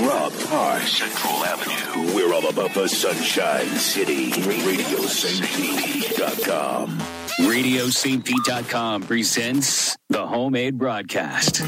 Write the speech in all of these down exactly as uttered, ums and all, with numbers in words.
Rob Park, Central Avenue. We're all about the Sunshine City. radio st pete dot com. radio st pete dot com presents the Homemade Broadcast.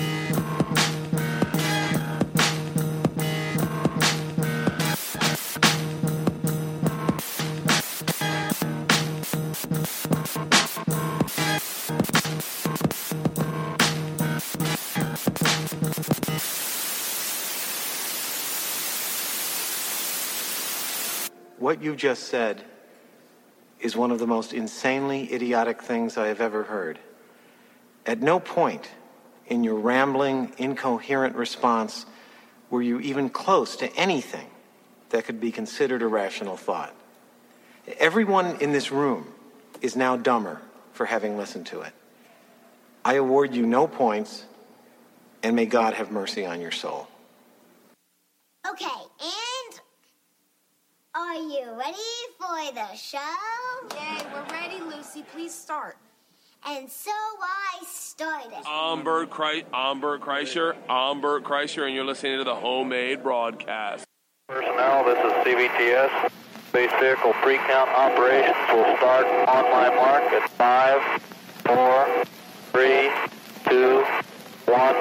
What you just said is one of the most insanely idiotic things I have ever heard. At no point in your rambling, incoherent response were you even close to anything that could be considered a rational thought. Everyone in this room is now dumber for having listened to it. I award you no points, and may God have mercy on your soul. Okay, and are you ready for the show? Yay, we're ready, Lucy. Please start. And so I started. I'm Bert, Kreis- I'm Bert Kreischer. I'm Bert Kreischer, and you're listening to the Homemade Broadcast. Personnel, this is C V T S. Space Vehicle Pre-Count Operations will start on my mark at five, four, three, two, one.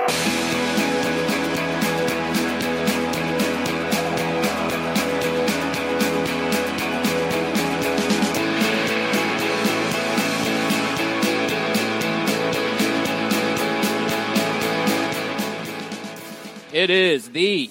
It is the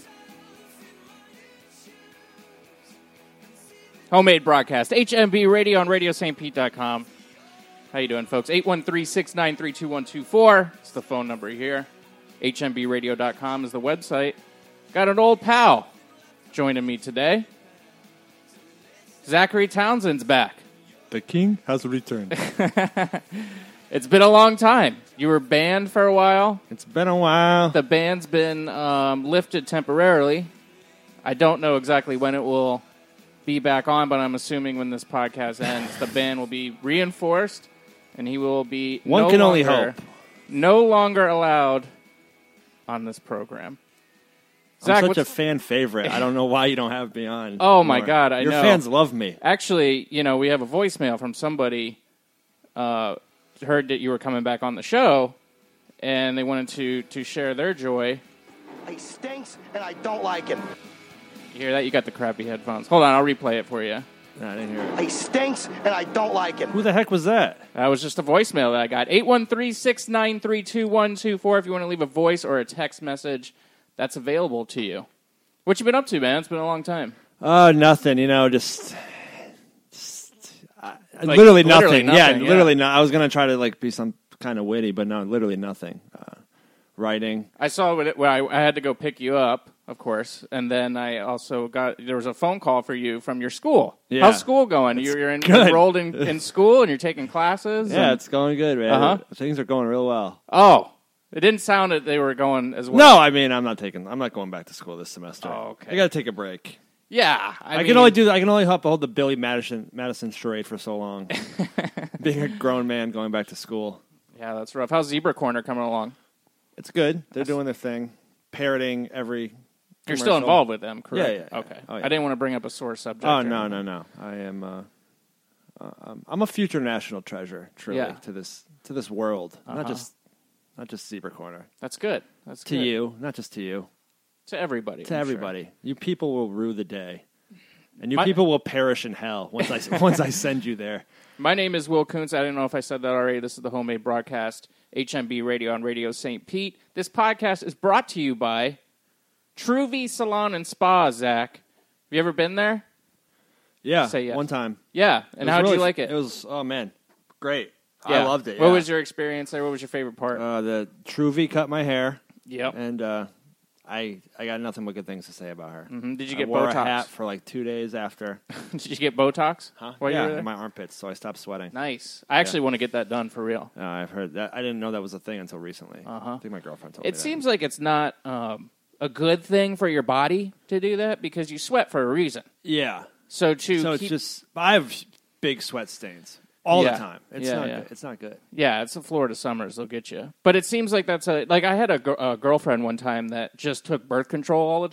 Homemade Broadcast, H M B Radio on radio st pete dot com. How you doing, folks? eight one three, six nine three, two one two four. It's the phone number here. H M B radio dot com is the website. Got an old pal joining me today. Zachary Townsend's back. The king has returned. It's been a long time. You were banned for a while. It's been a while. The ban's been um, lifted temporarily. I don't know exactly when it will be back on, but I'm assuming when this podcast ends, the ban will be reinforced, and he will be One no can longer, only hope. no longer allowed on this program. I'm Zach, such a what's- fan favorite. I don't know why you don't have me on. Oh, my more. God, I Your know. fans love me. Actually, you know, we have a voicemail from somebody uh, heard that you were coming back on the show, and they wanted to, to share their joy. He stinks, and I don't like him. You hear that? You got the crappy headphones. Hold on, I'll replay it for you. No, I didn't hear it. He stinks, and I don't like him. Who the heck was that? That was just a voicemail that I got. eight one three, six nine three, two one two four if you want to leave a voice or a text message. That's available to you. What you been up to, man? It's been a long time. Oh, uh, nothing. You know, just... just uh, Like, literally, literally nothing. nothing, Yeah, yeah. literally not. I was going to try to like be some kind of witty, but no, literally nothing. Uh, writing. I saw what it, well, I, I had to go pick you up, of course, and then I also got there was a phone call for you from your school. Yeah. How's school going? You're, you're in, good. enrolled in, in school and you're taking classes? Yeah, and, it's going good, man. Uh-huh. Things are going real well. Oh, it didn't sound that they were going as well. No, I mean, I'm not taking. I'm not going back to school this semester. Oh, okay. I got to take a break. Yeah, I, I, mean, can only do. I can only help hold the Billy Madison Madison charade for so long. Being a grown man going back to school. Yeah, that's rough. How's Zebra Corner coming along? It's good. They're doing their thing, parroting every. You're commercial. still involved with them, correct? Yeah, yeah, yeah. Okay. Oh, yeah. I didn't want to bring up a sore subject. Oh or no, anything. no, no! I am. Uh, uh, I'm- I'm a future national treasure, truly, Yeah. to this to this world. Uh-huh. Not just not just Zebra Corner. That's good. That's To good. you, not just to you. To everybody. To I'm sure. everybody. You people will rue the day, and you My- people will perish in hell once I once I send you there. My name is Will Kuntz. I don't know if I said that already. This is the Homemade Broadcast, H M B Radio on Radio Saint Pete. This podcast is brought to you by Truvy Salon and Spa, Zach. Have you ever been there? Yeah, Say yes. one time. Yeah. It And was how'd really you like f- it? It was, oh man, great. Yeah. I loved it. What yeah. was your experience there? What was your favorite part? Uh, the Truvy cut my hair, yep. and uh, I I got nothing but good things to say about her. hmm Did you I get wore Botox? a hat for like two days after. Did you get Botox? Huh? while you yeah, were there? in my armpits, so I stopped sweating. Nice. I actually want to get that done for real. Uh, I've heard that. I didn't know that was a thing until recently. Uh-huh. I think my girlfriend told me It that. seems like it's not um, a good thing for your body to do that because you sweat for a reason. Yeah. So to So keep, it's just I have big sweat stains all Yeah. the time. It's Yeah, not. yeah. Good. It's not good. yeah, it's the Florida summers. They'll get you. But it seems like that's a like I had a, gr- a girlfriend one time that just took birth control all the time.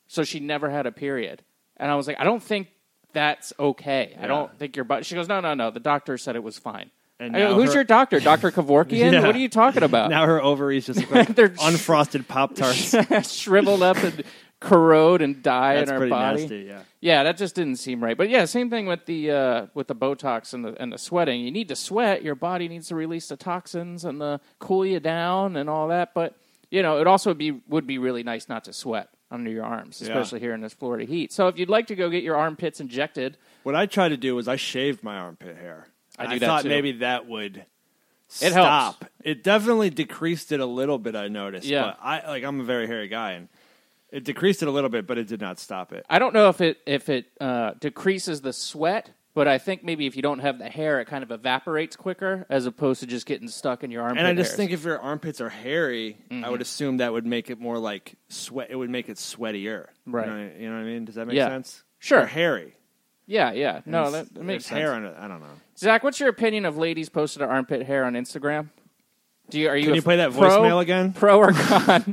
so she never had a period. And I was like, I don't think that's okay. Yeah. I don't think your body. She goes, no, no, no. The doctor said it was fine. And I go, who's her... your doctor? Doctor Kevorkian? Yeah. What are you talking about? Now her ovaries just look like They're unfrosted Pop-Tarts. shriveled up and corrode and die That's in her pretty body. nasty, yeah. Yeah, that just didn't seem right. But yeah, same thing with the uh, with the Botox and the and the sweating. You need to sweat. Your body needs to release the toxins and the cool you down and all that. But you know, it also would be would be really nice not to sweat under your arms, especially yeah. here in this Florida heat. So if you'd like to go get your armpits injected, what I tried to do was I shaved my armpit hair. I, do I that thought too. maybe that would it stop. Helps. It definitely decreased it a little bit. I noticed. Yeah, but I like I'm a very hairy guy and. It decreased it a little bit, but it did not stop it. I don't know if it if it uh, decreases the sweat, but I think maybe if you don't have the hair, it kind of evaporates quicker as opposed to just getting stuck in your armpit. And I just hairs. think if your armpits are hairy, mm-hmm. I would assume that would make it more like sweat. It would make it sweatier. Right. You know, you know what I mean? Does that make yeah. sense? Sure. Or hairy. Yeah, yeah. No, it's, that, that makes sense. Hair on it. I don't know. Zach, what's your opinion of ladies posted their armpit hair on Instagram? Do you are you Can you play that pro, voicemail again? Pro or con?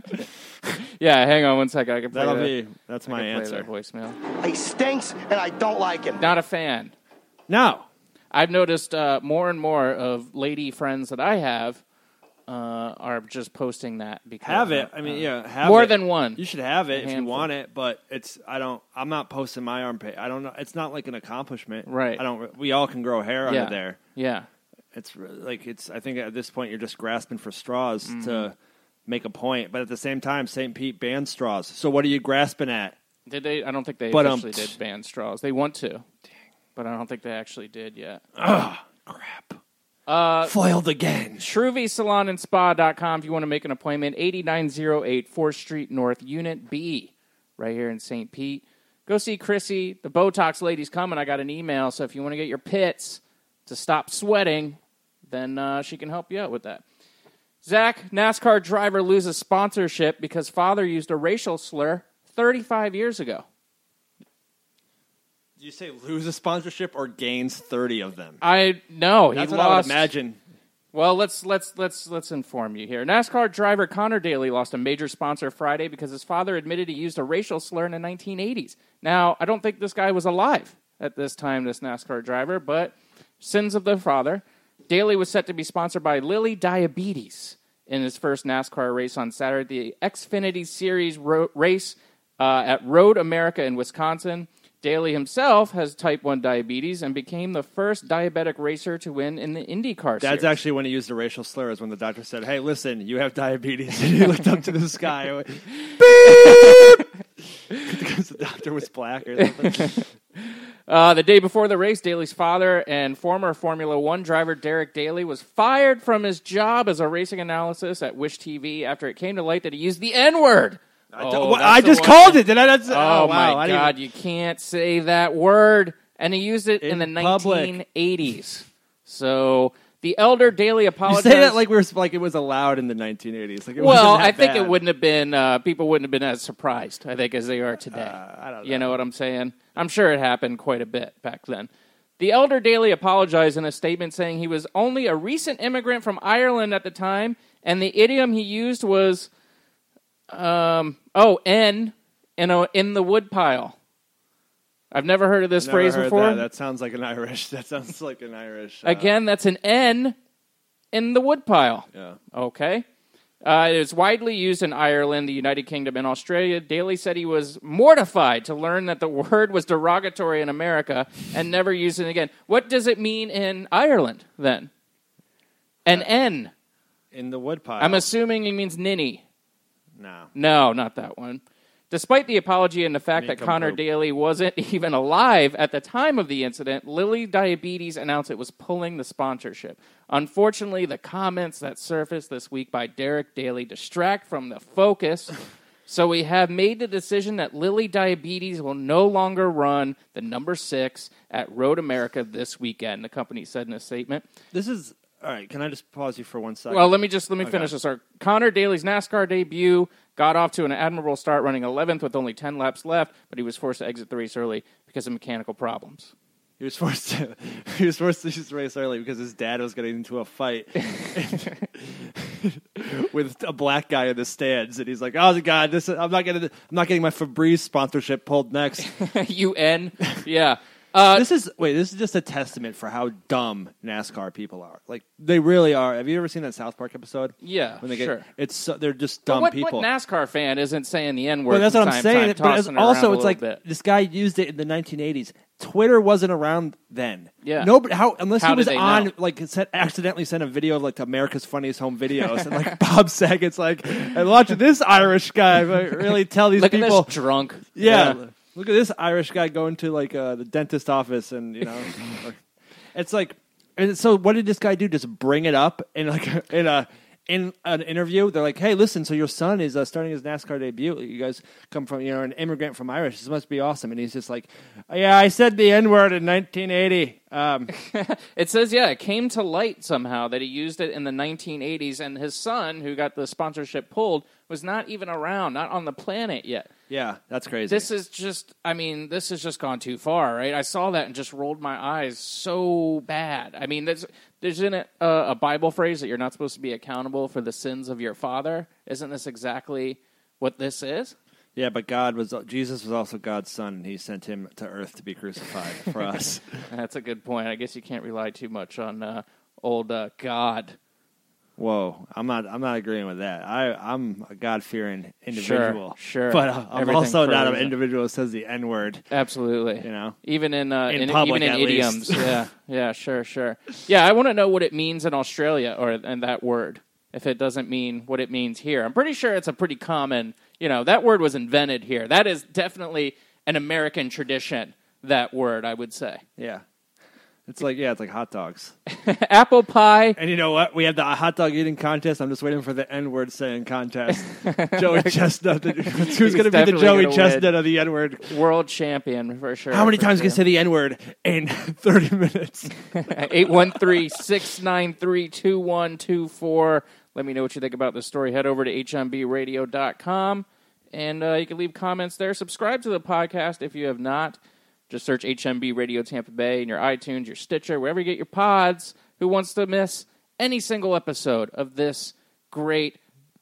Yeah, hang on one second. I can play That'll that. be that's I my can answer. Play that voicemail. He stinks, and I don't like him. Not a fan. No. I've noticed uh, more and more of lady friends that I have uh, are just posting that because have it. Uh, I mean, yeah, have more it. than one. You should have it a if you handful. want it, but it's I don't. I'm not posting my armpit. I don't know. It's not like an accomplishment, right? I don't. We all can grow hair yeah. under there. Yeah. It's like it's. I think at this point you're just grasping for straws mm-hmm. to make a point, but at the same time, Saint Pete banned straws. So what are you grasping at? Did they? I don't think they but, actually um, did ban straws. They want to, Dang. but I don't think they actually did yet. Ugh, crap. Uh, Foiled again. Shruvi Salon and Spa dot com if you want to make an appointment. eighty-nine oh eight fourth Street North, Unit B, right here in Saint Pete. Go see Chrissy. The Botox lady's coming. I got an email, so if you want to get your pits to stop sweating, then uh, she can help you out with that. Zach, NASCAR driver loses sponsorship because father used a racial slur thirty-five years ago. Did you say lose a sponsorship or gains thirty of them? I no, he That's what lost. I would imagine. Well, let's let's let's let's inform you here. NASCAR driver Connor Daly lost a major sponsor Friday because his father admitted he used a racial slur in the nineteen eighties. Now, I don't think this guy was alive at this time, this NASCAR driver, but sins of the father. Daly was set to be sponsored by Lilly Diabetes in his first NASCAR race on Saturday, the Xfinity Series ro- race uh, at Road America in Wisconsin. Daly himself has type one diabetes and became the first diabetic racer to win in the IndyCar That's series. actually when he used a racial slur, is when the doctor said, hey, listen, you have diabetes. And he looked up to the sky and went, beep! Because the doctor was black or something. Uh, the day before the race, Daly's father and former Formula One driver Derek Daly was fired from his job as a racing analyst at Wish T V after it came to light that he used the N-word. I, Oh, what, that's I the just one called that- it. Did I not say? Oh, Oh, wow. my I didn't God, you can't say that word. And he used it in, In the public. nineteen eighties. So the elder Daly You apologized. say that like we were like it was allowed in the nineteen eighties. Like it well, wasn't that I think bad. it wouldn't have been, uh, people wouldn't have been as surprised, I think, as they are today. Uh, I don't know. You know what I'm saying? I'm sure it happened quite a bit back then. The elder Daly apologized in a statement saying he was only a recent immigrant from Ireland at the time, and the idiom he used was, um, oh, N, in, a, in the woodpile. I've never heard of this Never phrase heard before. That. that sounds like an Irish. That sounds like an Irish. Uh, Again, that's an N in the woodpile. Yeah. Okay. Uh, it is widely used in Ireland, the United Kingdom, and Australia. Daly said he was mortified to learn that the word was derogatory in America and never used it again. What does it mean in Ireland, then? An uh, N. In the woodpile. I'm assuming he means ninny. No. No, not that one. Despite the apology and the fact that Connor poop. Daly wasn't even alive at the time of the incident, Lilly Diabetes announced it was pulling the sponsorship. Unfortunately, the comments that surfaced this week by Derek Daly distract from the focus, so we have made the decision that Lilly Diabetes will no longer run the number six at Road America this weekend, the company said in a statement. This is... All right, can I just pause you for one second? Well, let me just let me okay. finish this. Our Connor Daly's NASCAR debut got off to an admirable start, running eleventh with only ten laps left, but he was forced to exit the race early because of mechanical problems. He was forced to he was forced to just race early because his dad was getting into a fight. with a black guy in the stands, and he's like, "Oh God, this is, I'm not getting I'm not getting my Febreze sponsorship pulled next." U N, yeah. Uh, this is wait. This is just a testament for how dumb NASCAR people are. Like they really are. Have you ever seen that South Park episode? Yeah, when they get, sure. It's so, they're just dumb what, people. What NASCAR fan isn't saying the N word? Well, that's what I'm time, saying. Time, but it's also, it's like bit. this guy used it in the nineteen eighties. Twitter wasn't around then. Yeah. Nobody. How unless how he was did they on know? like sent, accidentally sent a video of like America's Funniest Home Videos, and like Bob Saget's like, "I'm watching this Irish guy but really tell these Look people at this drunk." Yeah. yeah. Look at this Irish guy going to like uh, the dentist office, and you know, it's like, and so what did this guy do? Just bring it up in like in a in an interview. They're like, "Hey, listen, so your son is uh, starting his NASCAR debut. You guys come from, you know, an immigrant from Irish. This must be awesome." And he's just like, "Yeah, I said the N word in nineteen eighty." Um, it says, yeah, it came to light somehow that he used it in the nineteen eighties, and his son, who got the sponsorship pulled, was not even around, not on the planet yet. Yeah, that's crazy. This is just, I mean, this has just gone too far, right? I saw that and just rolled my eyes so bad. I mean, there's, there's in it uh, a Bible phrase that you're not supposed to be accountable for the sins of your father. Isn't this exactly what this is? Yeah, but God was Jesus was also God's son, and he sent him to earth to be crucified for us. That's a good point. I guess you can't rely too much on uh, old uh, God. Whoa, I'm not. I'm not agreeing with that. I, I'm a God-fearing individual. Sure, sure. But uh, I'm Everything also not an reason. individual who says the N-word. Absolutely. You know, even in, uh, in, in public, even in at idioms. least. yeah, yeah, sure, sure. Yeah, I want to know what it means in Australia, or and that word. If it doesn't mean what it means here, I'm pretty sure it's a pretty common. You know, that word was invented here. That is definitely an American tradition. That word, I would say. Yeah. It's like, yeah, it's like hot dogs. Apple pie. And you know what? We have the hot dog eating contest. I'm just waiting for the N-word saying contest. Joey Chestnut. Who's going to be the Joey Chestnut win. Of the N-word? World champion, for sure. How many times sure. can you say the N-word in thirty minutes? eight one three, six nine three, two one two four. Let me know what you think about this story. Head over to H M B radio dot com, and uh, you can leave comments there. Subscribe to the podcast if you have not. Just search H M B Radio Tampa Bay in your iTunes, your Stitcher, wherever you get your pods. Who wants to miss any single episode of this great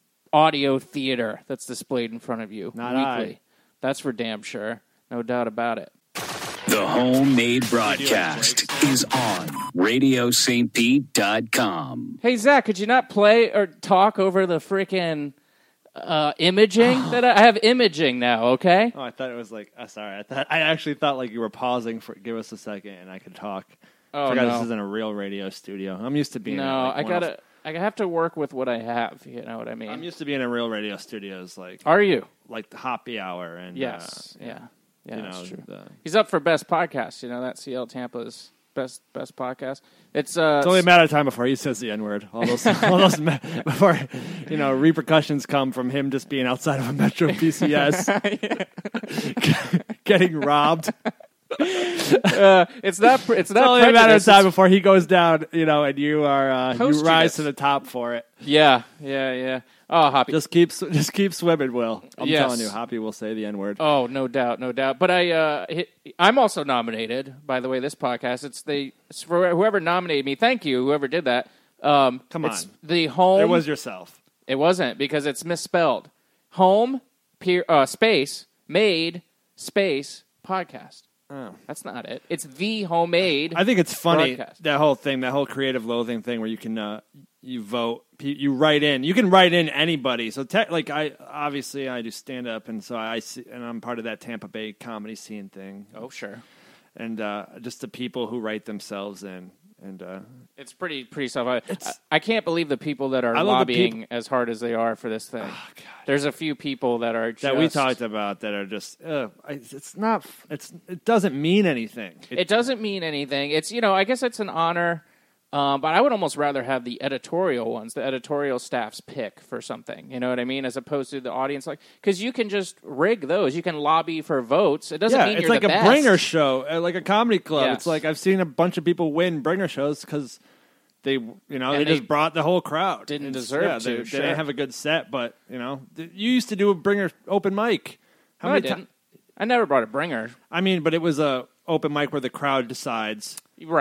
audio theater that's displayed in front of you Not weekly? I. That's for damn sure. No doubt about it. The Homemade Broadcast is on radio st pete dot com. Hey, Zach, could you not play or talk over the freaking... Uh, imaging that I, I have imaging now. Okay. Oh, I thought it was like. Uh, sorry, I thought I actually thought like you were pausing for. Give us a second, and I could talk. Oh I forgot no. this isn't a real radio studio. I'm used to being. No, at, like, I gotta. I have to work with what I have. You know what I mean? I'm used to being in real radio studios. Like, are you? Like the Hoppy Hour and yes, uh, yeah, yeah. You That's know, true. the, He's up for best podcast. You know that C L Tampa's best best podcast. It's uh. It's only a matter of time before he says the N word. All those, all those before you know repercussions come from him just being outside of a Metro P C S, getting robbed. uh, it's not. It's not. It's only a matter of prejudice, time it's- before he goes down. You know, and you are uh, you Toastiness. rise to the top for it. Yeah, yeah, yeah. Oh, Hoppy. Just keep just keep swimming, Will. I'm Yes. telling you, Hoppy will say the N word. Oh, no doubt, no doubt. But I, uh, hit, I'm also nominated. By the way, this podcast. It's the it's for whoever nominated me. Thank you, whoever did that. Um, Come it's on. the home. It was yourself. It wasn't because it's misspelled. Home, peer, uh, space, made, space, podcast. Oh. That's not it. It's the homemade. I think it's funny broadcast. that whole thing, that whole creative loathing thing, where you can uh, you vote, you write in, you can write in anybody. So, te- like, I obviously I do stand up, and so I see, and I'm part of that Tampa Bay comedy scene thing. Oh, sure. And uh, just the people who write themselves in, and uh, It's pretty pretty self. I, I can't believe the people that are I love the lobbying peop- as hard as they are for this thing. Oh, God. There's a few people that are just, that we talked about that are just uh, it's not it's it doesn't mean anything. It, It doesn't mean anything. It's, you know, I guess it's an honor, um, but I would almost rather have the editorial ones, the editorial staff's pick for something. You know what I mean? As opposed to the audience, like, because you can just rig those. You can lobby for votes. It doesn't yeah, mean it's you're like the a best. bringer show, uh, like a comedy club. Yes. It's like I've seen a bunch of people win bringer shows because they, you know, And they, they just brought the whole crowd. didn't It's- deserve yeah, to, They, they sure. didn't have a good set, but you know, th- you used to do a bringer open mic. How No, I many didn't. times? I never brought a bringer. I mean, but it was a open mic where the crowd decides. Right.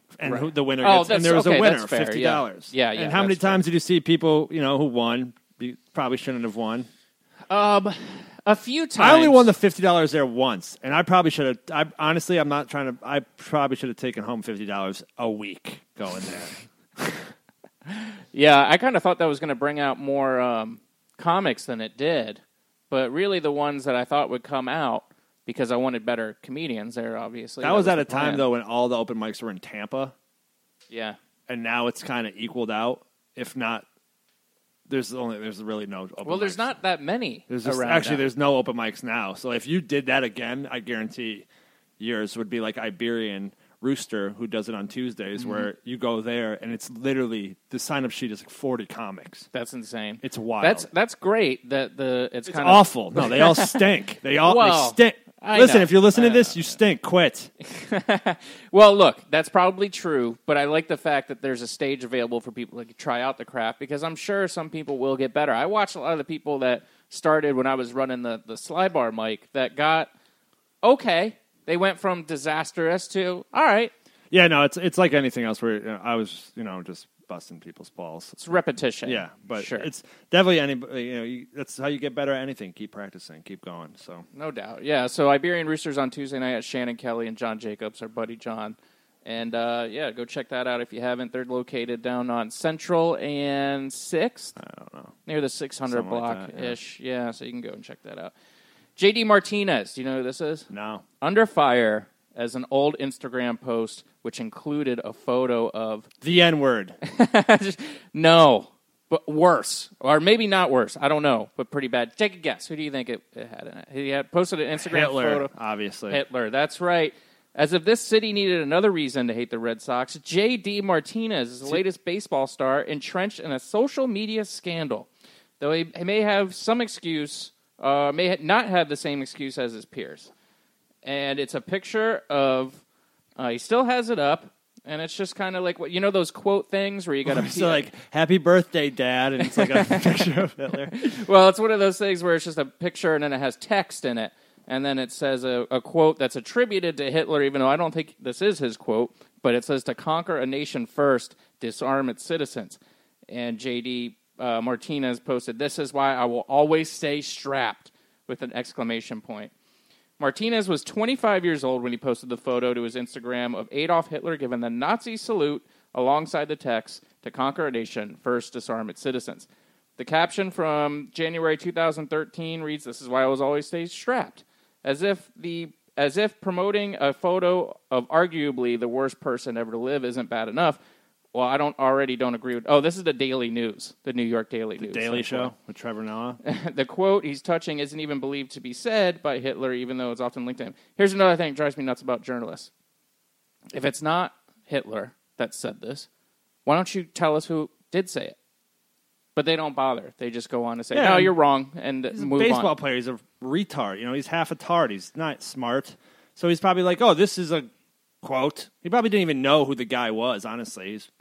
and Right. who, the winner Oh, gets, and that's- there was okay, a winner, that's fair, fifty yeah. dollars. Yeah, yeah, And how many that's fair. times did you see people, you know, who won? You probably shouldn't have won. Um, a few times. I only won the fifty dollars there once, and I probably should have. I honestly, I'm not trying to. I probably should have taken home fifty dollars a week going there. Yeah, I kind of thought that was going to bring out more um, comics than it did, but really the ones that I thought would come out because I wanted better comedians there. Obviously, That, was, at the a time plan. though when all the open mics were in Tampa, Yeah. and now it's kind of equaled out. If not, there's only there's really no. Open Well, there's mics. not that many There's just, around. actually now. there's no open mics now. So if you did that again, I guarantee yours would be like Iberian Rooster, who does it on Tuesdays, Mm-hmm. where you go there and it's literally the sign up sheet is like forty comics. That's insane. It's wild. That's that's great. That the it's, It's kind awful. No, they all stink. They all Well, they stink. I Listen, know. if you're listening I to this, you stink. Quit. of. Well, look, that's probably true, but I like the fact that there's a stage available for people to try out the craft because I'm sure some people will get better. I watched a lot of the people that started when I was running the the Sly Bar mic that got okay. They went from disastrous to all right. Yeah, no, it's it's like anything else where you know, I was, you know, just busting people's balls. It's repetition. Yeah, but sure. it's definitely any. You know, you, that's how you get better at anything. Keep practicing, keep going. So No doubt. Yeah, so Iberian Roosters on Tuesday night at Shannon Kelly and John Jacobs, our buddy John. And, uh, yeah, go check that out if you haven't. They're located down on Central and sixth. I don't know. Near the six hundred Something like that, block-ish. yeah. yeah, so you can go and check that out. J D Martinez, do you know who this is? No. Under fire as an old Instagram post, which included a photo of... The N word. No, but worse. Or maybe not worse. I don't know, but pretty bad. Take a guess. Who do you think it, it had in it? He had posted an Instagram Hitler, photo. obviously. Hitler, that's right. As if this city needed another reason to hate the Red Sox, J D Martinez is the latest baseball star entrenched in a social media scandal. Though he, he may have some excuse, uh, may ha- not have the same excuse as his peers. And it's a picture of, uh, he still has it up, and it's just kind of like, what you know those quote things where you got to... So like, happy birthday, Dad, and it's like a picture of Hitler. Well, it's one of those things where it's just a picture and then it has text in it. And then it says a, a quote that's attributed to Hitler, even though I don't think this is his quote, but it says, "To conquer a nation first, disarm its citizens." And J D uh, Martinez posted, "This is why I will always stay strapped," with an exclamation point. Martinez was twenty-five years old when he posted the photo to his Instagram of Adolf Hitler giving the Nazi salute alongside the text, "To conquer a nation first, disarm its citizens." The caption from January two thousand thirteen reads, "This is why I was always stay strapped." As if the as if promoting a photo of arguably the worst person ever to live isn't bad enough. Well, I don't already don't agree with. Oh, this is the Daily News, the New York Daily The News. Daily That's Show why. with Trevor Noah. The quote he's touching isn't even believed to be said by Hitler, even though it's often linked to him. Here's another thing that drives me nuts about journalists. If it's not Hitler that said this, why don't you tell us who did say it? But they don't bother. They just go on to say, Yeah, no, and you're wrong, and He's a move baseball on. player. He's a retard. You know, he's half a tard. He's not smart. So he's probably like, oh, this is a quote. He probably didn't even know who the guy was, honestly. He's,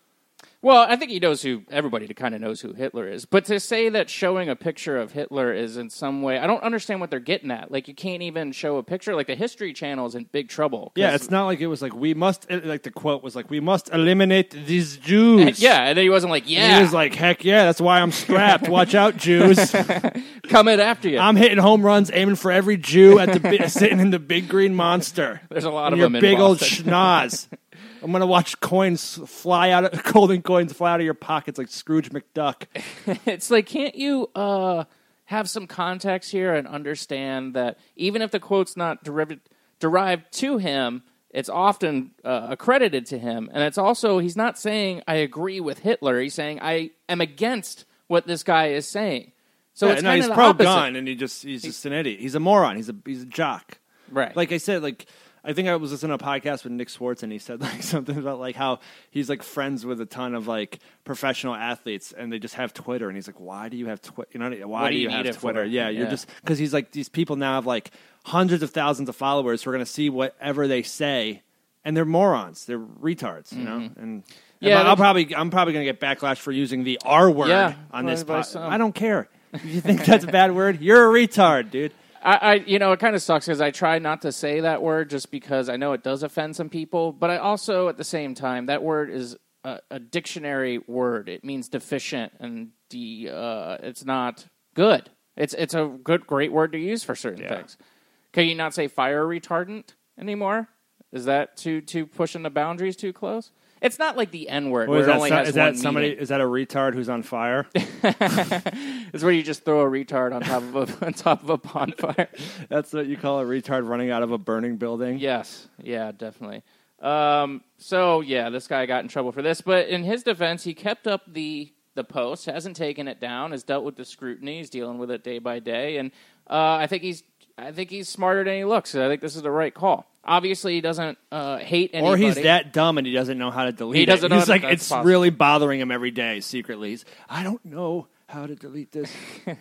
Well, I think he knows who, everybody kind of knows who Hitler is. But to say that showing a picture of Hitler is in some way, I don't understand what they're getting at. Like, you can't even show a picture. Like, the History Channel is in big trouble. 'cause- yeah, it's not like it was like, we must, like the quote was like, we must eliminate these Jews. And, yeah, and then he wasn't like, And yeah, he was like, heck yeah, that's why I'm strapped. Watch out, Jews. coming after you. I'm hitting home runs, aiming for every Jew at the bi- sitting in the big green monster. There's a lot and of your them in big old Boston. schnoz. I'm gonna watch coins fly out, of, golden coins fly out of your pockets like Scrooge McDuck. It's like, can't you uh, have some context here and understand that even if the quote's not derived, derived to him, it's often uh, accredited to him. And it's also, he's not saying, I agree with Hitler. He's saying, I am against what this guy is saying. So Yeah, it's no, kind he's of pro the gun, opposite. and he just he's just an idiot. He's a moron. He's a he's a jock. Right. Like I said, like I think I was listening to a podcast with Nick Swartz, and he said like something about like how he's like friends with a ton of like professional athletes, and they just have Twitter, and he's like, why do you have Twitter? You know, why What do do you, you have need it Twitter? for? Yeah, you're Yeah. just because he's like these people now have like hundreds of thousands of followers who are going to see whatever they say, and they're morons, they're retards, you know, and. and Yeah, I'll that's- probably I'm probably gonna get backlash for using the R word Yeah, on this probably by pod. some. I don't care. You think that's a bad word? You're a retard, dude. I, I, you know, it kind of sucks because I try not to say that word just because I know it does offend some people. But I also, at the same time, that word is a, a dictionary word. It means deficient, and de, uh, it's not good. It's it's a good, great word to use for certain Yeah. things. Can you not say fire retardant anymore? Is that too too pushing the boundaries too close? It's not like the N word Or where is it that, only so- has is one that somebody? meaning. Is that a retard who's on fire? It's where you just throw a retard on top of a on top of a bonfire. That's what you call a retard running out of a burning building. Yes, yeah, definitely. Um, so yeah, this guy got in trouble for this, but in his defense, he kept up the the post, hasn't taken it down, has dealt with the scrutiny, he's dealing with it day by day, and uh, I think he's I think he's smarter than he looks. I think this is the right call. Obviously, he doesn't uh, hate anybody. Or he's that dumb and he doesn't know how to delete He doesn't it. know He's that like, that's it's possible. really bothering him every day secretly. He's, I don't know how to delete this.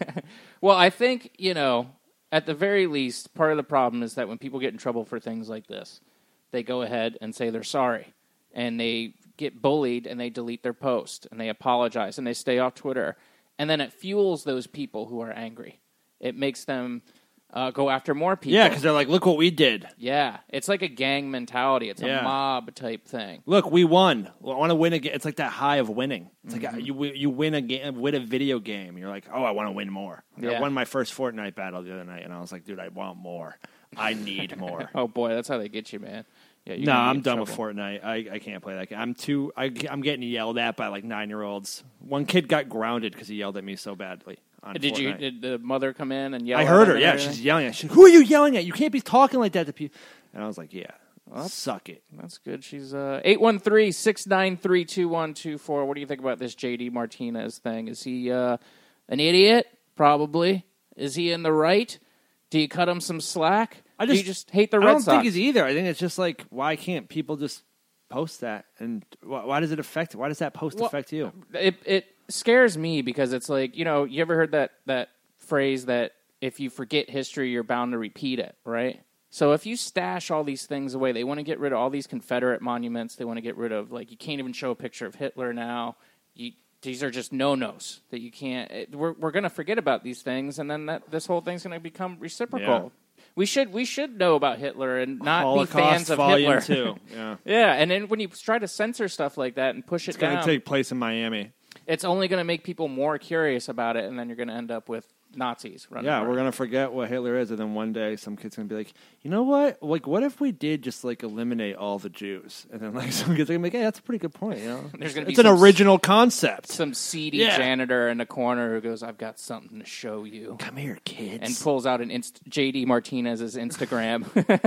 Well, I think, you know, at the very least, part of the problem is that when people get in trouble for things like this, they go ahead and say they're sorry. And they get bullied and they delete their post and they apologize and they stay off Twitter. And then it fuels those people who are angry. It makes them uh, go after more people. Yeah, because they're like, look what we did. Yeah, it's like a gang mentality. It's Yeah. a mob type thing. Look, we won. Well, I want to win again. It's like that high of winning. It's Mm-hmm. like uh, you wi- you win a game, win a video game. You're like, oh, I want to win more. Like, Yeah. I won my first Fortnite battle the other night, and I was like, dude, I want more. I need more. Oh, boy, that's how they get you, man. Yeah, you're No, gonna be I'm in done trouble. with Fortnite. I, I can't play that game. I'm too. I, I'm getting yelled at by like nine year olds. One kid got grounded because he yelled at me so badly. On Did you? Fortnite. Did the mother come in and yell? I at heard him her. and Yeah, everything? she's yelling at. She's, who are you yelling at? You can't be talking like that to people. And I was like, yeah, suck it. That's good. She's uh, eight one three, six nine three, two one two four. What do you think about this J D Martinez thing? Is he uh, an idiot? Probably. Is he in the right? Do you cut him some slack? I do just, you just hate the I Red don't Sox? think he's either. I think it's just like, why can't people just post that? And why, why does it affect? Why does that post Well, affect you? It it scares me because it's like, you know, you ever heard that, that phrase that if you forget history, you're bound to repeat it, right? So if you stash all these things away, they want to get rid of all these Confederate monuments. They want to get rid of, like, you can't even show a picture of Hitler now. You, these are just no-nos that you can't. It, we're we're going to forget about these things, and then that this whole thing's going to become reciprocal. Yeah. We should we should know about Hitler and not Holocaust be fans of Volume Hitler. two. Yeah. Yeah, and then when you try to censor stuff like that and push it It's going down, to take place in Miami. it's only going to make people more curious about it, and then you're going to end up with Nazis running Yeah, around. we're gonna forget what Hitler is, and then one day some kid's gonna be like, you know what? Like, what if we did just like eliminate all the Jews? And then like some kids are gonna be like, hey, that's a pretty good point. You know, There's gonna be it's an some- original concept. Some seedy Yeah. janitor in the corner who goes, "I've got something to show you." Come here, kids. And pulls out an inst- J D Martinez's Instagram,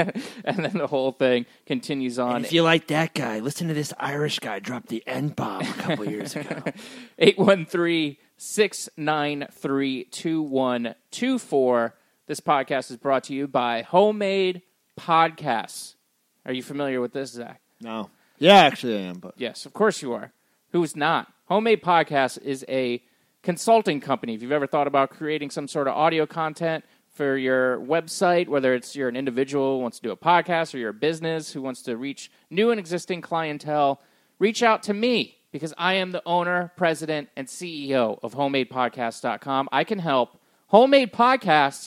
and then the whole thing continues on. And if you like that guy, listen to this Irish guy drop the N bomb a couple years ago. eight one three, six nine three, two one two four. This podcast is brought to you by Homemade Podcasts. Are you familiar with this, Zach? No. Yeah, actually I am, but Yes, of course you are. Who's not? Homemade Podcasts is a consulting company. If you've ever thought about creating some sort of audio content for your website, whether it's you're an individual who wants to do a podcast or you're a business who wants to reach new and existing clientele, reach out to me because I am the owner, president, and C E O of homemade podcasts dot com. I can help. homemade podcasts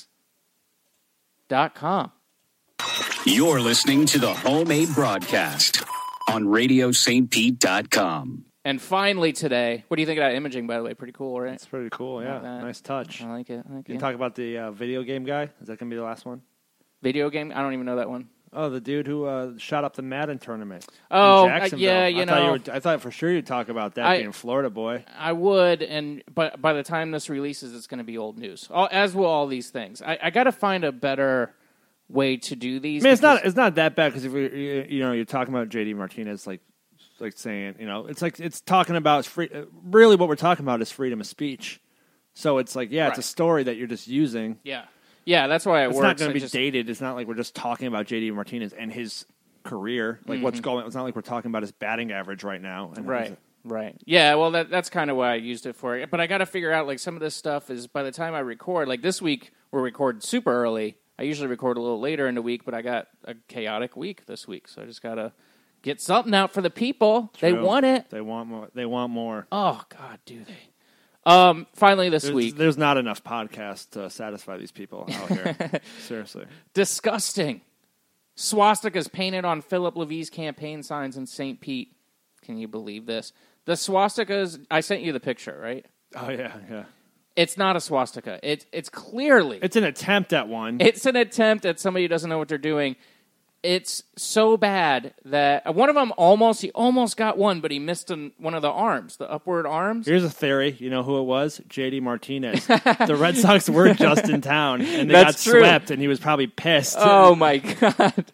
dot com. You're listening to the Homemade Broadcast on radio st pete dot com. And finally today, what do you think of that imaging, by the way? Pretty cool, right? it's pretty cool. Yeah, Not bad. nice touch. I like it. I like You it. talk about the uh, video game guy? Is that gonna be the last one? Video game? I don't even know that one. Oh, the dude who uh, shot up the Madden tournament. Oh, in uh, Jacksonville. yeah, you I know. Thought you would, I thought for sure you'd talk about that I- being Florida boy. I would, and but by the time this releases, it's going to be old news. All, as will all these things. I, I got to find a better way to do these. I mean, it's because- not it's not that bad because if you you you know you're talking about J D Martinez like like saying you know it's like it's talking about free. uh, Really, what we're talking about is freedom of speech. So it's like yeah, it's a Right. story that you're just using. Yeah, yeah. That's why it It's works. not going I to be just- dated. It's not like we're just talking about J D Martinez and his career. Like what's going. It's not like we're talking about his batting average right now. And Right, his- right. Yeah, well, that that's kind of why I used it for. But I got to figure out like some of this stuff is by the time I record. Like this week, we're recording super early. I usually record a little later in the week, but I got a chaotic week this week, so I just got to get something out for the people. They True. want it. They want more. They want more. Oh God, do they? Um, finally, this there's, week, there's not enough podcasts to satisfy these people out here. Seriously, disgusting. Swastikas painted on Philip Levy's campaign signs in Saint Pete. Can you believe this? The swastikas. I sent you the picture, right? Oh yeah, yeah. It's not a swastika. It's it's clearly it's an attempt at one. It's an attempt at somebody who doesn't know what they're doing. It's so bad that one of them almost he almost got one, but he missed an, one of the arms, the upward arms. Here's a theory. You know who it was? J D Martinez. The Red Sox were just in town, and they That's got true. swept, and he was probably pissed. Oh my god!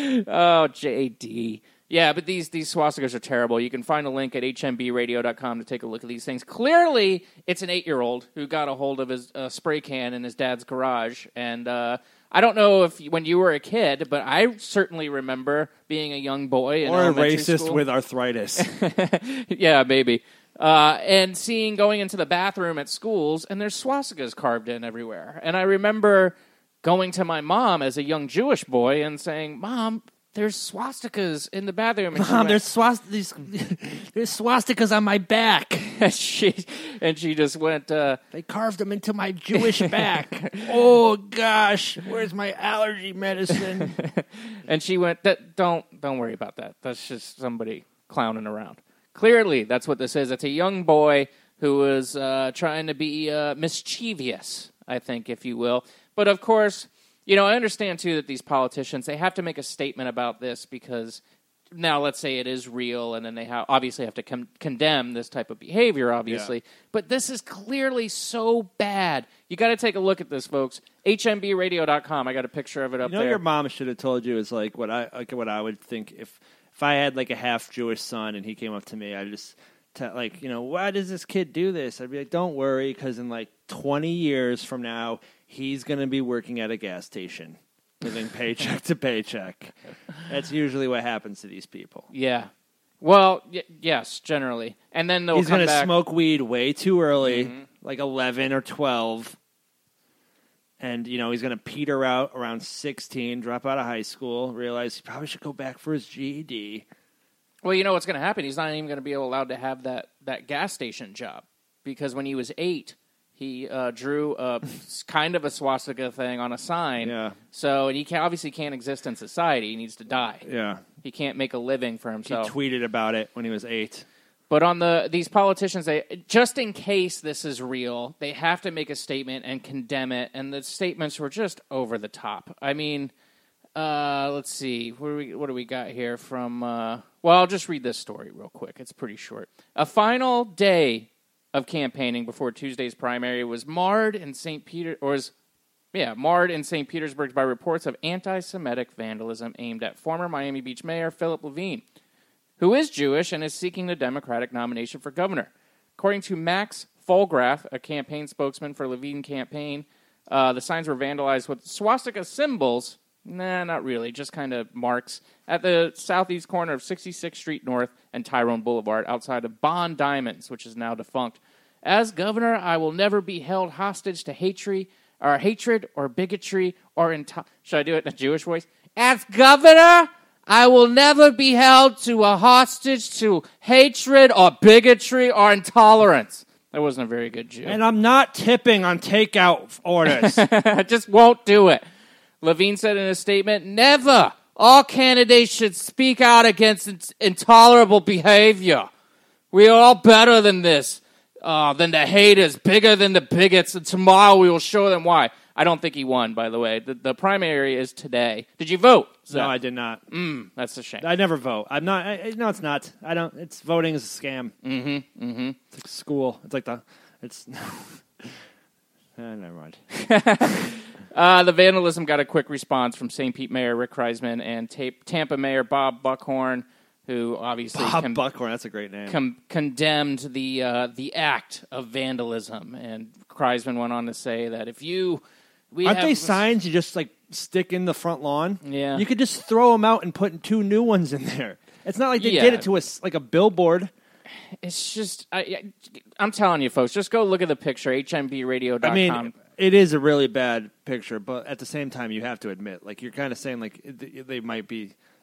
Oh J D. Yeah, but these these swastikas are terrible. You can find a link at h m b radio dot com to take a look at these things. Clearly, it's an eight-year-old who got a hold of his uh, spray can in his dad's garage. And uh, I don't know if when you were a kid, but I certainly remember being a young boy in or a elementary racist school. with arthritis. Yeah, maybe. Uh, and seeing going into the bathroom at schools, and there's swastikas carved in everywhere. And I remember going to my mom as a young Jewish boy and saying, "Mom, there's swastikas in the bathroom." And Mom, went, there's, swast- these, there's swastikas on my back. and, she, and she just went, uh, they carved them into my Jewish back. Oh, gosh, where's my allergy medicine? And she went, don't, don't worry about that. That's just somebody clowning around. Clearly, that's what this is. It's a young boy who was uh, trying to be uh, mischievous, I think, if you will. But, of course, you know, I understand, too, that these politicians, they have to make a statement about this because now let's say it is real, and then they ha- obviously have to con- condemn this type of behavior, obviously. Yeah. But this is clearly so bad. You got to take a look at this, folks. h m b radio dot com. I got a picture of it up you know, there. Your mom should have told you is like what I like what I would think if if I had like a half Jewish son and he came up to me, I'd just tell, like, you know, why does this kid do this? I'd be like, don't worry, because in like twenty years from now, he's going to be working at a gas station, living paycheck to paycheck. That's usually what happens to these people. Yeah. Well, y- yes, generally. And then they'll He's come going to back. smoke weed way too early, mm-hmm. like eleven or twelve. And, you know, he's going to peter out around sixteen, drop out of high school, realize he probably should go back for his G E D. Well, you know what's going to happen? He's not even going to be allowed to have that, that gas station job. Because when he was eight, he uh, drew a kind of a swastika thing on a sign. Yeah. So, and he can, obviously can't exist in society. He needs to die. Yeah. He can't make a living for himself. He tweeted about it when he was eight. But on the these politicians, they just in case this is real, they have to make a statement and condemn it. And the statements were just over the top. I mean, uh, let's see, what do we what do we got here from? Uh, well, I'll just read this story real quick. It's pretty short. A final day of campaigning before Tuesday's primary was marred in Saint Peter, or was yeah marred in Saint Petersburg by reports of anti-Semitic vandalism aimed at former Miami Beach Mayor Philip Levine, who is Jewish and is seeking the Democratic nomination for governor. According to Max Fulgraff, a campaign spokesman for Levine campaign, uh, the signs were vandalized with swastika symbols. Nah, not really, just kind of marks at the southeast corner of sixty-sixth Street North and Tyrone Boulevard outside of Bond Diamonds, which is now defunct. As governor, I will never be held hostage to hatred or hatred or bigotry or into- should I do it in a Jewish voice? As governor, I will never be held to a hostage to hatred or bigotry or intolerance. That wasn't a very good Jew. And I'm not tipping on takeout orders. I just won't do it. Levine said in a statement, never. All candidates should speak out against in- intolerable behavior. We are all better than this, uh, than the haters, bigger than the bigots, and tomorrow we will show them why. I don't think he won, by the way. The, the primary is today. Did you vote? No, I did not. Mm, that's a shame. I never vote. I'm not. I, no, it's not. I don't. It's voting is a scam. Mm-hmm. Mm-hmm. It's like school. It's like the. It's. uh, never mind. uh, the vandalism got a quick response from Saint Pete Mayor Rick Kreisman and Ta- Tampa Mayor Bob Buckhorn, who obviously Bob con- Buckhorn. That's a great name. Com- condemned the uh, the act of vandalism, and Kreisman went on to say that if you we aren't have, they signs you just like stick in the front lawn? Yeah, you could just throw them out and put two new ones in there. It's not like they yeah. did it to a like a billboard. It's just I, I'm telling you, folks, just go look at the picture. H M B radio dot com. I mean, it is a really bad picture, but at the same time, you have to admit, like you're kind of saying, like they might be.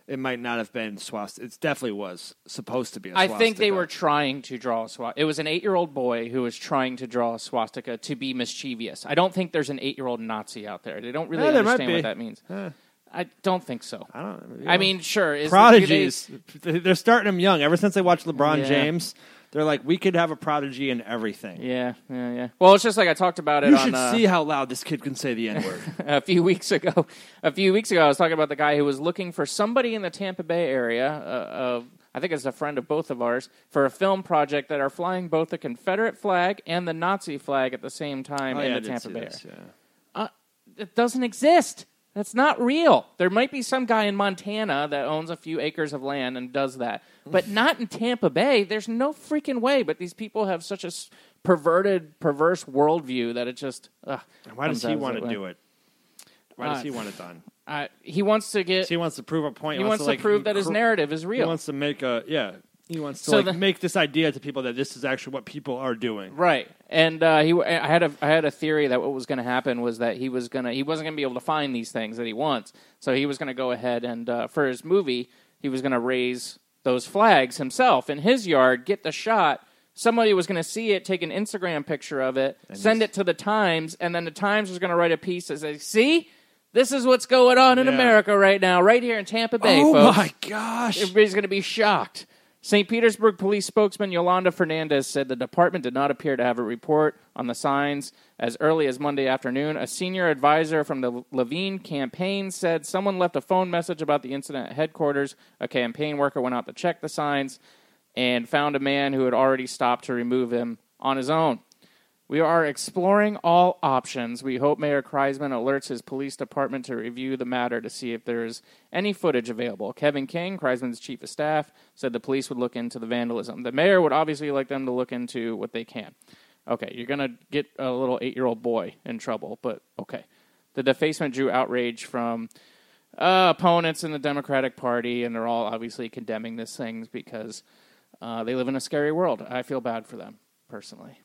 it might not have been swastika. It definitely was supposed to be a swastika. I think they were trying to draw a swastika. It was an eight-year-old boy who was trying to draw a swastika to be mischievous. I don't think there's an eight-year-old Nazi out there. They don't really Yeah, there might understand be. what that means. Eh. I don't think so. I don't. You I know. mean, sure. Is Prodigies. They, they're starting them young. Ever since they watched LeBron Yeah. James, they're like, we could have a prodigy in everything. Yeah, yeah, yeah. Well, it's just like I talked about it You on should uh, see how loud this kid can say the N-word. a few weeks ago. A few weeks ago, I was talking about the guy who was looking for somebody in the Tampa Bay area. Uh, uh, I think it's a friend of both of ours for a film project that are flying both the Confederate flag and the Nazi flag at the same time Oh, in yeah, I the did Tampa see Bay this, area. yeah. Uh, it doesn't exist. That's not real. There might be some guy in Montana that owns a few acres of land and does that, but not in Tampa Bay. There's no freaking way. But these people have such a s- perverted, perverse worldview that it just. Ugh, Why does comes he out want that to way. do it? Why Uh, does he want it done? Uh, he wants to get. He wants to prove a point. He wants to like, prove that his cr- narrative is He real. wants to make a yeah. He wants to So like, the- make this idea to people that this is actually what people are doing. Right, and uh, he. I had a. I had a theory that what was going to happen was that he was gonna. He wasn't going to be able to find these things that he wants. So he was going to go ahead and uh, for his movie, he was going to raise those flags himself in his yard, get the shot. Somebody was going to see it, take an Instagram picture of it, And send it to the Times, and then the Times was going to write a piece that says, "See, this is what's going on in Yeah. America right now, right here in Tampa Bay, Oh folks." my gosh! Everybody's going to be shocked. Saint Petersburg police spokesman Yolanda Fernandez said the department did not appear to have a report on the signs as early as Monday afternoon. A senior advisor from the Levine campaign said someone left a phone message about the incident at headquarters. A campaign worker went out to check the signs and found a man who had already stopped to remove them on his own. We are exploring all options. We hope Mayor Kreisman alerts his police department to review the matter to see if there is any footage available. Kevin King, Kreisman's chief of staff, said the police would look into the vandalism. The mayor would obviously like them to look into what they can. Okay, you're going to get a little eight-year-old boy in trouble, but okay. The defacement drew outrage from uh, opponents in the Democratic Party, and they're all obviously condemning these things because uh, they live in a scary world. I feel bad for them, personally.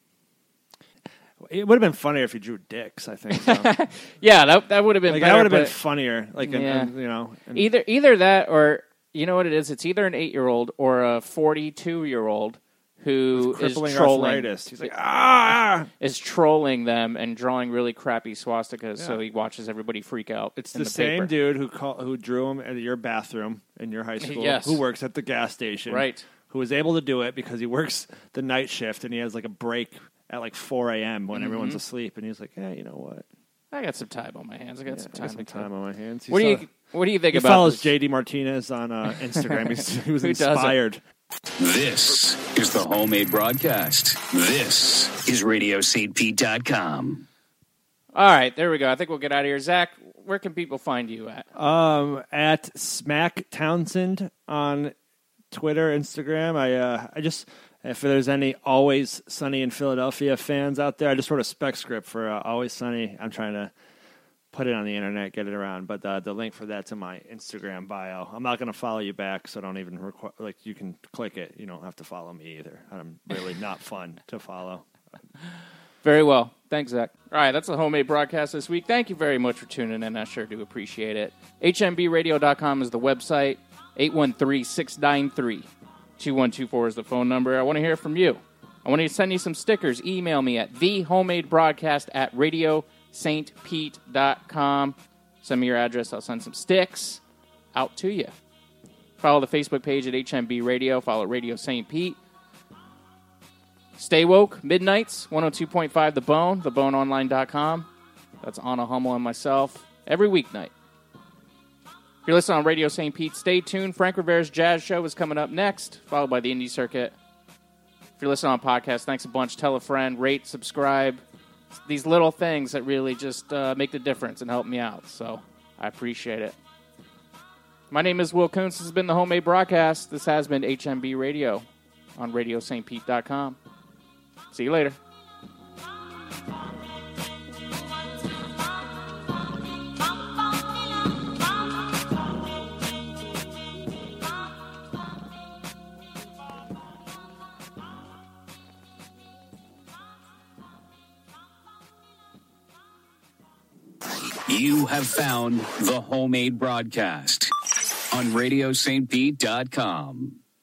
It would have been funnier if he drew dicks. I think. So. Yeah, that that would have been like, better. that would have been but- funnier. Like, Yeah. and, you know, and Either either that or you know what it is. It's either an eight-year-old or a forty-two-year-old who is crippling trolling. arthritis. He's like, ah, is trolling them and drawing really crappy swastikas, so Yeah. he watches everybody freak out. It's in the, the same paper. dude who call, who drew him at your bathroom in your high school. Yes. Who works at the gas station. Right. Who was able to do it because he works the night shift and he has like a break at like four a.m. when Mhm. everyone's asleep, and he's like, "Hey, you know what? I got some time on my hands. I got Yeah, some I time. got some to time on my hands." He What do you saw- What do you think he about follows this? J D Martinez on uh, Instagram. He's, he was Who doesn't? inspired. This is the Homemade Broadcast. This is radio st pete dot com. All right, there we go. I think we'll get out of here. Zach, where can people find you at? Um, at Smack Townsend on Twitter, Instagram. I uh, I just if there's any Always Sunny in Philadelphia fans out there, I just wrote a spec script for uh, Always Sunny. I'm trying to put it on the internet, get it around, but uh, the link for that's in my Instagram bio. I'm not going to follow you back, so don't even require. Like you can click it. You don't have to follow me either. I'm really not fun to follow. Very well. Thanks, Zach. All right, that's the Homemade Broadcast this week. Thank you very much for tuning in. I sure do appreciate it. H M B radio dot com is the website. eight one three, six nine three, two one two four is the phone number. I want to hear from you. I want to send you some stickers. Email me at the homemade broadcast at radio st pete dot com. Send me your address. I'll send some sticks out to you. Follow the Facebook page at H M B Radio. Follow Radio Saint Pete. Stay woke, midnights, one oh two point five The Bone, the bone online dot com. That's Anna Hummel and myself every weeknight. If you're listening on Radio Saint Pete, stay tuned. Frank Rivera's Jazz Show is coming up next, followed by the Indie Circuit. If you're listening on podcast, thanks a bunch. Tell a friend, rate, subscribe. These little things that really just uh, make the difference and help me out. So I appreciate it. My name is Will Kuntz. This has been the Homemade Broadcast. This has been H M B Radio on radio st pete dot com. See you later. You have found the Homemade Broadcast. on radio st pete dot com.